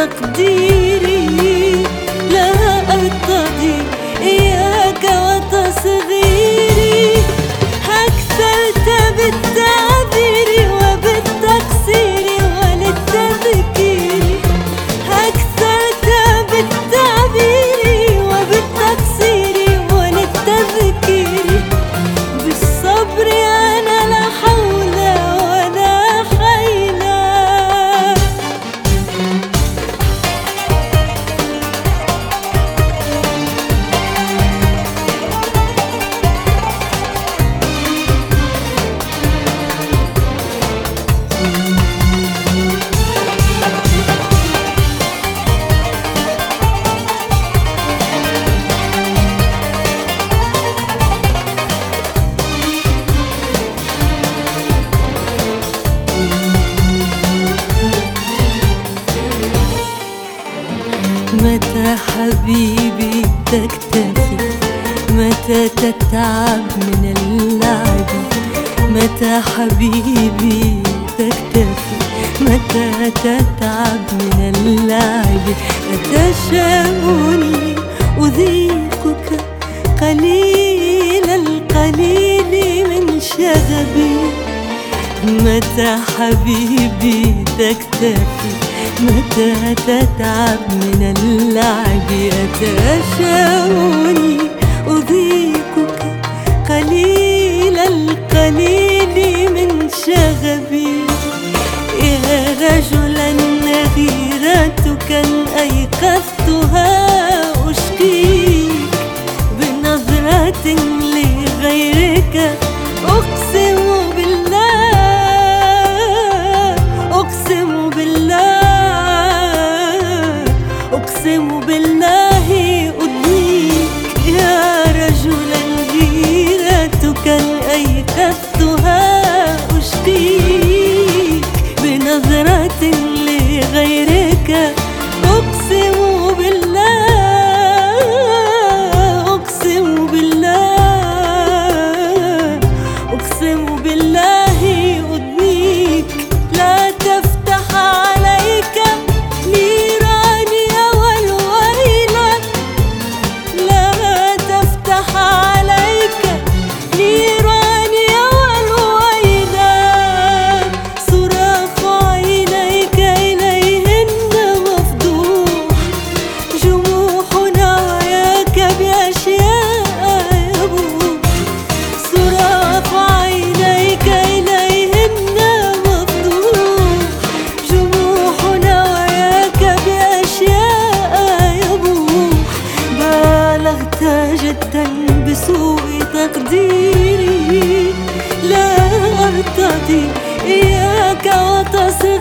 تقديري، لا أرتضي إياك وتصغيري. أكثرت بالتعبير وبالتقصير وللتذكير، أكثرت بالتعبير وبالتقصير وللتذكير. بالصبر أنا لا حول ولا حيل. متى حبيبي تكتفي، متى تتعب من اللعب، متى حبيبي تكتفي، متى تتعب من اللعب. أتشاءني أذيقك قليل القليل من شغبي. متى حبيبي تكتفي، متى تتعب من اللعب. أتشاءني أذيقك قليل القليل من شغبي. يا رجلا غيرتك أيقظتها أشكيك بنظرة لغيرك. أقسم بالله، أقسم بالله، أقسم بالله أدنيك. يا رجلا غيرتك أيقظتها أشكيك بنظرة لغيرك. أقسم بالله، أقسم بالله، أقسم بالله أدنيك. لا تفتح عليك نيراني والويلة، لا تفتح عليك نيراني والويلة. صراخ عينيك إليهن مفضوح، جموح نواياك بأشياء يبوح. صراخ عينيك إليهن مفضوح، جموح نواياك بأشياء يبوح. بالغت جدا بسوء تقديري، لا أرتضي إياك وتصغيري.